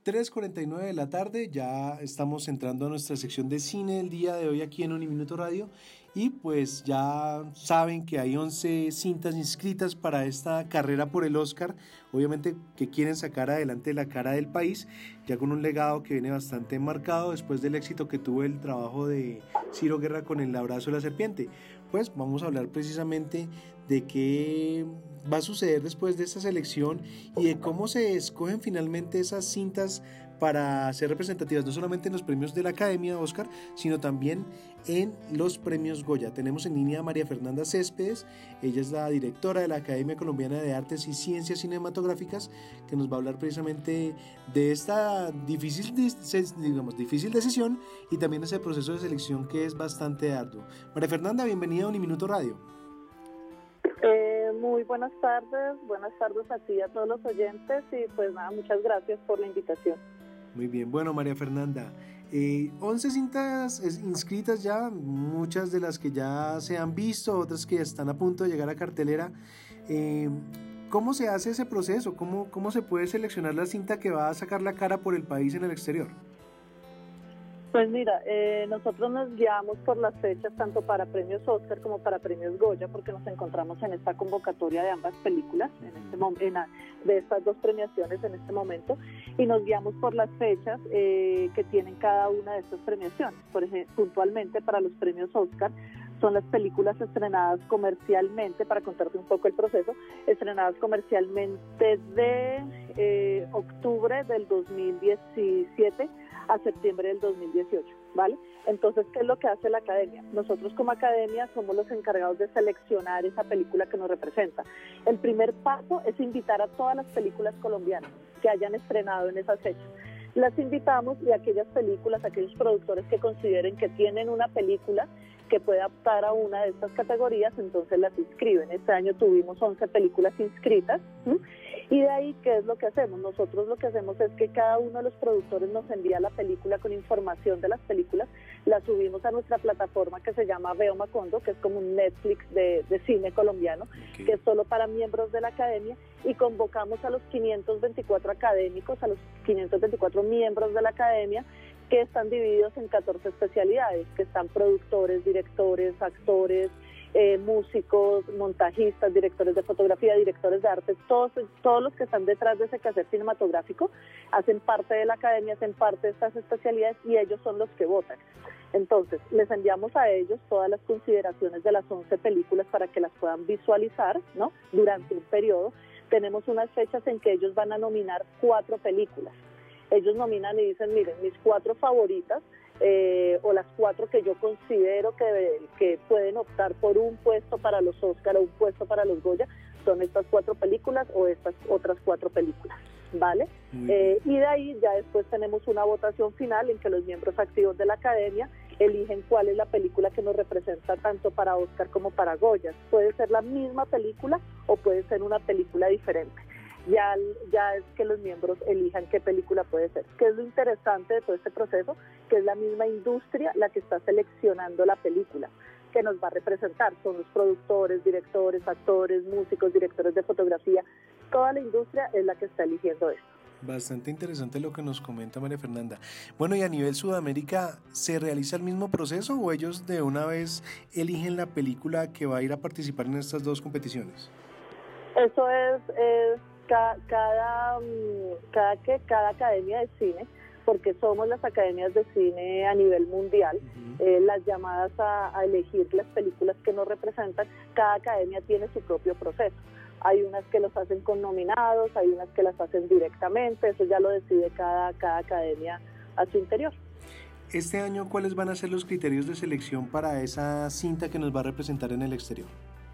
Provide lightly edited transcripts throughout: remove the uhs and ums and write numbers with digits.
3:49 de la tarde, ya estamos entrando a nuestra sección de cine del día de hoy aquí en Uniminuto Radio y pues ya saben que hay 11 cintas inscritas para esta carrera por el Oscar, obviamente que quieren sacar adelante la cara del país, ya con un legado que viene bastante marcado después del éxito que tuvo el trabajo de Ciro Guerra con El abrazo de la serpiente. Pues vamos a hablar precisamente de qué va a suceder después de esta selección y de cómo se escogen finalmente esas cintas para ser representativas no solamente en los premios de la Academia Oscar, sino también en los premios Goya. Tenemos en línea a María Fernanda Céspedes, ella es la directora de la Academia Colombiana de Artes y Ciencias Cinematográficas, que nos va a hablar precisamente de esta difícil decisión y también ese proceso de selección que es bastante arduo. María Fernanda, bienvenida a Uniminuto Radio. Muy buenas tardes a ti y a todos los oyentes y pues nada, muchas gracias por la invitación. Muy bien, bueno María Fernanda, 11 cintas inscritas ya, muchas de las que ya se han visto, otras que están a punto de llegar a cartelera. ¿Cómo se hace ese proceso? ¿Cómo se puede seleccionar la cinta que va a sacar la cara por el país en el exterior? Pues mira, nosotros nos guiamos por las fechas tanto para premios Oscar como para premios Goya, porque nos encontramos en esta convocatoria de ambas películas, de estas dos premiaciones en este momento, y nos guiamos por las fechas que tienen cada una de estas premiaciones. Por ejemplo, puntualmente para los premios Oscar son las películas estrenadas comercialmente, para contarte un poco el proceso, estrenadas comercialmente de octubre del 2017 a septiembre del 2018, ¿vale? Entonces, ¿qué es lo que hace la Academia? Nosotros como Academia somos los encargados de seleccionar esa película que nos representa. El primer paso es invitar a todas las películas colombianas que hayan estrenado en esas fechas. Las invitamos y aquellas películas, aquellos productores que consideren que tienen una película que puede optar a una de estas categorías, entonces las inscriben. Este año tuvimos 11 películas inscritas, ¿sí? Y de ahí, ¿qué es lo que hacemos? Nosotros lo que hacemos es que cada uno de los productores nos envía la película con información de las películas, la subimos a nuestra plataforma que se llama Veo Macondo, que es como un Netflix de cine colombiano, que es solo para miembros de la Academia, y convocamos a los 524 académicos, a los 524 miembros de la Academia, que están divididos en 14 especialidades, que están productores, directores, actores, músicos, montajistas, directores de fotografía, directores de arte, todos los que están detrás de ese quehacer cinematográfico hacen parte de la Academia, hacen parte de estas especialidades y ellos son los que votan. Entonces, les enviamos a ellos todas las consideraciones de las 11 películas para que las puedan visualizar, ¿no? Durante un periodo. Tenemos unas fechas en que ellos van a nominar 4 películas. Ellos nominan y dicen, miren, mis 4 favoritas, o las 4 que yo considero que pueden optar por un puesto para los Oscar o un puesto para los Goya, son estas 4 películas o estas otras 4 películas, ¿vale? Y de ahí ya después tenemos una votación final en que los miembros activos de la Academia eligen cuál es la película que nos representa tanto para Oscar como para Goya. Puede ser la misma película o puede ser una película diferente. Ya es que los miembros elijan qué película puede ser. ¿Qué es lo interesante de todo este proceso? Que es la misma industria la que está seleccionando la película que nos va a representar. Son los productores, directores, actores, músicos, directores de fotografía. Toda la industria es la que está eligiendo esto. Bastante interesante lo que nos comenta María Fernanda. Bueno, y a nivel Sudamérica, ¿se realiza el mismo proceso o ellos de una vez eligen la película que va a ir a participar en estas dos competiciones? Eso es cada academia de cine, porque somos las academias de cine a nivel mundial, las llamadas a elegir las películas que nos representan, cada academia tiene su propio proceso. Hay unas que los hacen con nominados, hay unas que las hacen directamente, eso ya lo decide cada academia a su interior. Este año, ¿cuáles van a ser los criterios de selección para esa cinta que nos va a representar en el exterior?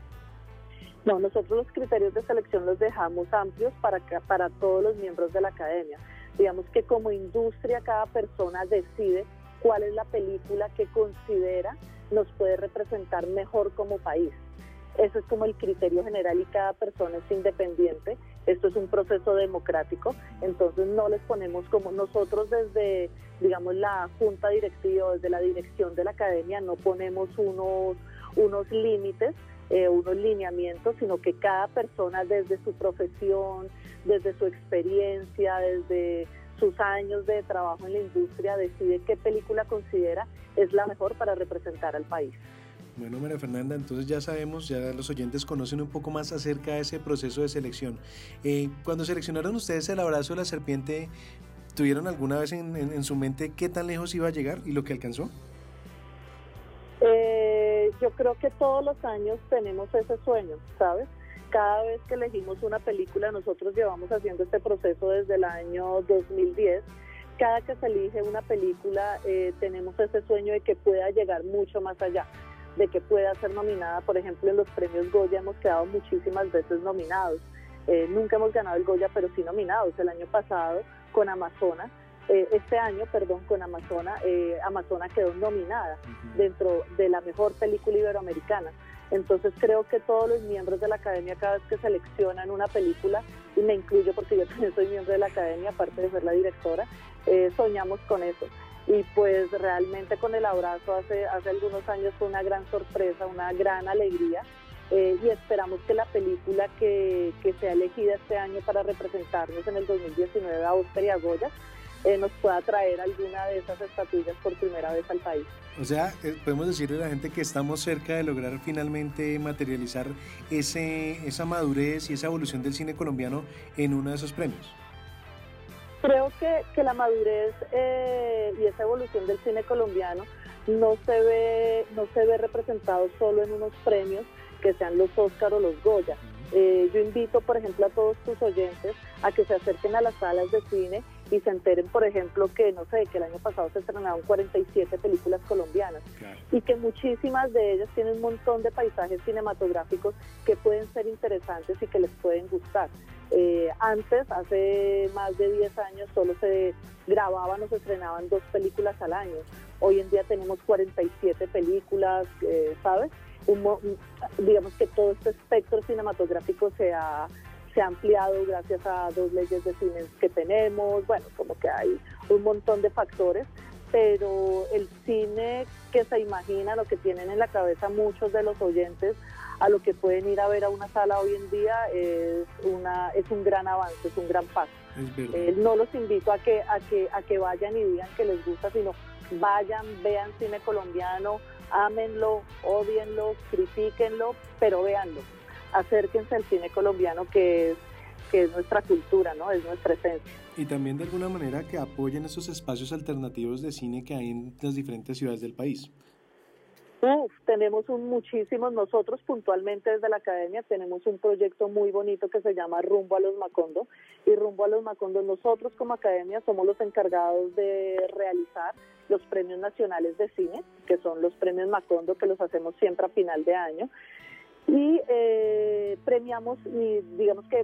No, nosotros los criterios de selección los dejamos amplios para todos los miembros de la academia. Digamos que como industria cada persona decide cuál es la película que considera nos puede representar mejor como país. Eso es como el criterio general y cada persona es independiente. Esto es un proceso democrático, entonces no les ponemos como nosotros desde, digamos, la junta directiva, desde la dirección de la academia, no ponemos unos límites, unos lineamientos, sino que cada persona desde su profesión, desde su experiencia, desde sus años de trabajo en la industria, decide qué película considera es la mejor para representar al país. Bueno, María Fernanda, entonces ya sabemos, ya los oyentes conocen un poco más acerca de ese proceso de selección. Cuando seleccionaron ustedes El abrazo de la serpiente, ¿tuvieron alguna vez en su mente qué tan lejos iba a llegar y lo que alcanzó? Yo creo que todos los años tenemos ese sueño, ¿sabes? Cada vez que elegimos una película, nosotros llevamos haciendo este proceso desde el año 2010. Cada que se elige una película, tenemos ese sueño de que pueda llegar mucho más allá, de que pueda ser nominada. Por ejemplo, en los premios Goya hemos quedado muchísimas veces nominados. Nunca hemos ganado el Goya, pero sí nominados. El año pasado con Amazona, con Amazona, Amazona quedó nominada dentro de la mejor película iberoamericana. Entonces creo que todos los miembros de la Academia, cada vez que seleccionan una película, y me incluyo porque yo también soy miembro de la Academia, aparte de ser la directora, soñamos con eso. Y pues realmente con El abrazo hace algunos años fue una gran sorpresa, una gran alegría, y esperamos que la película que sea elegida este año para representarnos en el 2019 a Oscar y a Goya nos pueda traer alguna de esas estatuillas por primera vez al país. O sea, podemos decirle a la gente que estamos cerca de lograr finalmente materializar esa madurez y esa evolución del cine colombiano en uno de esos premios. Creo que la madurez y esa evolución del cine colombiano no se ve representado solo en unos premios que sean los Oscar o los Goya. Yo invito, por ejemplo, a todos tus oyentes a que se acerquen a las salas de cine y se enteren, por ejemplo, que el año pasado se estrenaron 47 películas colombianas, claro, y que muchísimas de ellas tienen un montón de paisajes cinematográficos que pueden ser interesantes y que les pueden gustar. Antes, hace más de 10 años, solo se grababan o se estrenaban 2 películas al año. Hoy en día tenemos 47 películas, ¿sabes? Digamos que todo este espectro cinematográfico se ha ampliado gracias a 2 leyes de cine que tenemos. Bueno, como que hay un montón de factores, pero el cine que se imaginan o que tienen en la cabeza muchos de los oyentes a lo que pueden ir a ver a una sala hoy en día es un gran avance, es un gran paso. No los invito a que vayan y digan que les gusta, sino vayan, vean cine colombiano, ámenlo, odienlo, critíquenlo, pero véanlo. Acérquense al cine colombiano que es nuestra cultura, ¿no? Es nuestra esencia. Y también de alguna manera que apoyen esos espacios alternativos de cine que hay en las diferentes ciudades del país. Tenemos muchísimos, nosotros puntualmente desde la Academia tenemos un proyecto muy bonito que se llama Rumbo a los Macondo, y Rumbo a los Macondo nosotros como Academia somos los encargados de realizar los premios nacionales de cine, que son los premios Macondo, que los hacemos siempre a final de año, y premiamos, y digamos que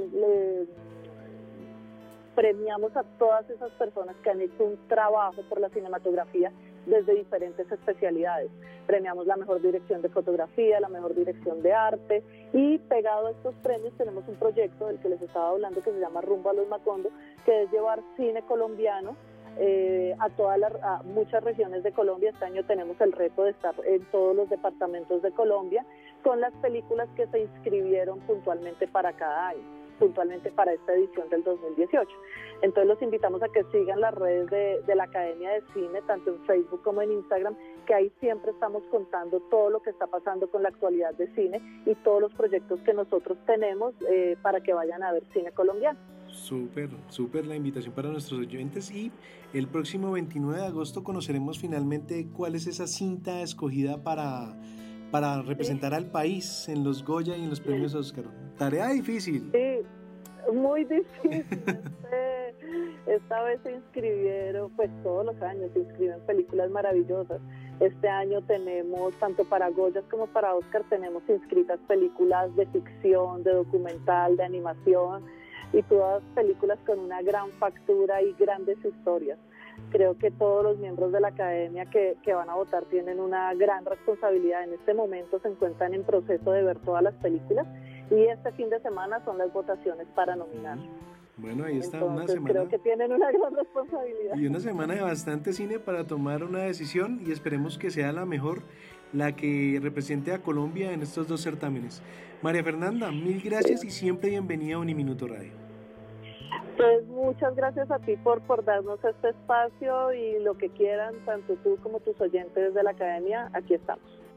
premiamos a todas esas personas que han hecho un trabajo por la cinematografía desde diferentes especialidades. Premiamos la mejor dirección de fotografía, la mejor dirección de arte, y pegado a estos premios tenemos un proyecto del que les estaba hablando que se llama Rumbo a los Macondo, que es llevar cine colombiano a muchas regiones de Colombia. Este año tenemos el reto de estar en todos los departamentos de Colombia con las películas que se inscribieron puntualmente para cada año, puntualmente para esta edición del 2018. Entonces los invitamos a que sigan las redes de la Academia de Cine, tanto en Facebook como en Instagram, que ahí siempre estamos contando todo lo que está pasando con la actualidad de cine y todos los proyectos que nosotros tenemos para que vayan a ver cine colombiano. Súper la invitación para nuestros oyentes, y el próximo 29 de agosto conoceremos finalmente cuál es esa cinta escogida para representar al país en los Goya y en los premios Oscar. Tarea difícil. Sí, muy difícil. Esta vez se inscribieron, pues todos los años se inscriben películas maravillosas. Este año tenemos, tanto para Goyas como para Oscar, tenemos inscritas películas de ficción, de documental, de animación, y todas películas con una gran factura y grandes historias. Creo que todos los miembros de la Academia que van a votar tienen una gran responsabilidad. En este momento se encuentran en proceso de ver todas las películas, y este fin de semana son las votaciones para nominar. Bueno, ahí está. Entonces, una semana. Creo que tienen una gran responsabilidad. Y una semana de bastante cine para tomar una decisión, y esperemos que sea la mejor, la que represente a Colombia en estos 2 certámenes. María Fernanda, mil gracias y siempre bienvenida a Uniminuto Radio. Pues muchas gracias a ti por darnos este espacio y lo que quieran, tanto tú como tus oyentes de la academia, aquí estamos.